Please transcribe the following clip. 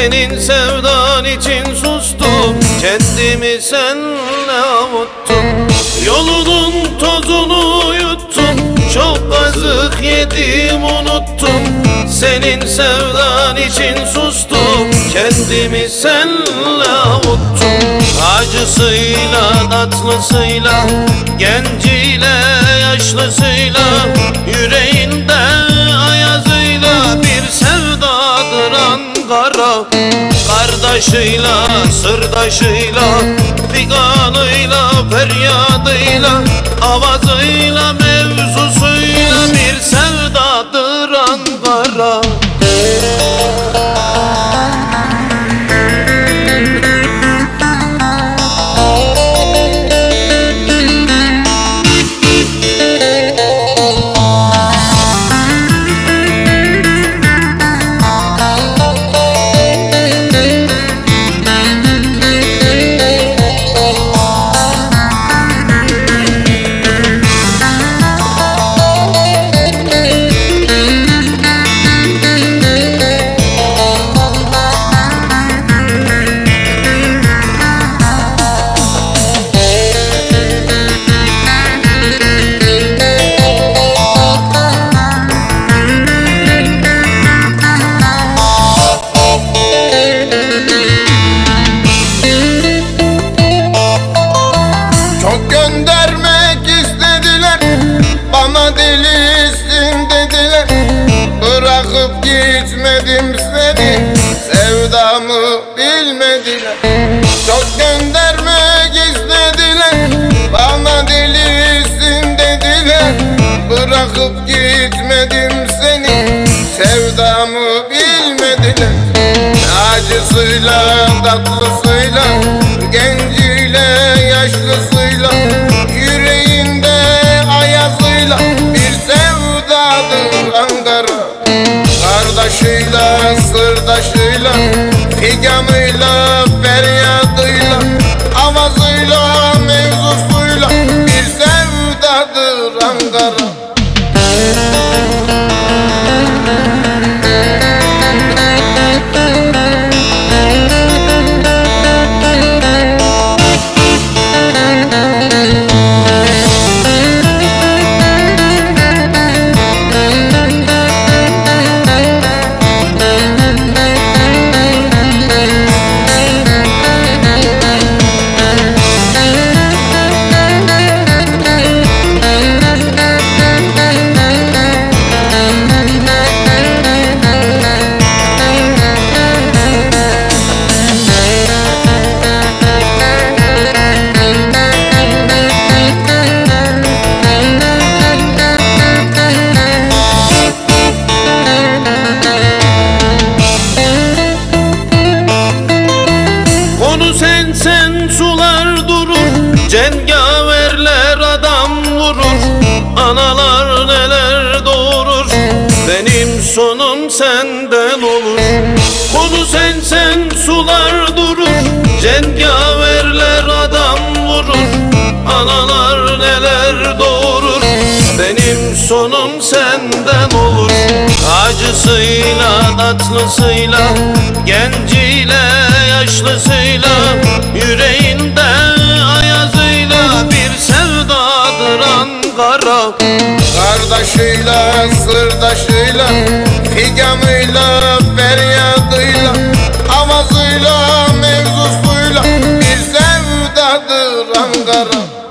Senin sevdan için sustum, kendimi senle avuttum. Yolunun tozunu yuttum, çok kazık yedim unuttum. Senin sevdan için sustum, kendimi senle avuttum. Acısıyla tatlısıyla, genciyle yaşlısıyla, yüreğinde ayazıyla bir sevdadır Ankara. Kardeşiyle, sırdaşıyla, figanıyla, feryadıyla, avazıyla, mevzusuyla bir sevdadır Ankara. Göndermek istediler, bana delisin dediler. Bırakıp gitmedim seni, sevdamı bilmediler. Çok göndermek istediler, bana delisin dediler. Bırakıp gitmedim seni, sevdamı bilmediler. Acısıyla tatlısıyla, genciyle yaşlısıyla, yüreğinde ayazıyla bir sevdadır Ankara. Kardeşiyle, sırdaşıyla, figanıyla, feryadıyla, avazıyla, mevzusuyla bir sevdadır Ankara. Sen sular durur, cengaverler adam vurur. Analar neler doğurur, benim sonum senden olur. Konu sen sular durur, cengaverler adam vurur. Analar neler doğurur, benim sonum senden olur. Acısıyla tatlısıyla, genciyle yaşlısıyla, yüreğinde ayazıyla bir sevdadır Ankara. Kardeşiyle, sırdaşıyla, figanıyla, feryadıyla, avazıyla, mevzusuyla bir sevdadır Ankara.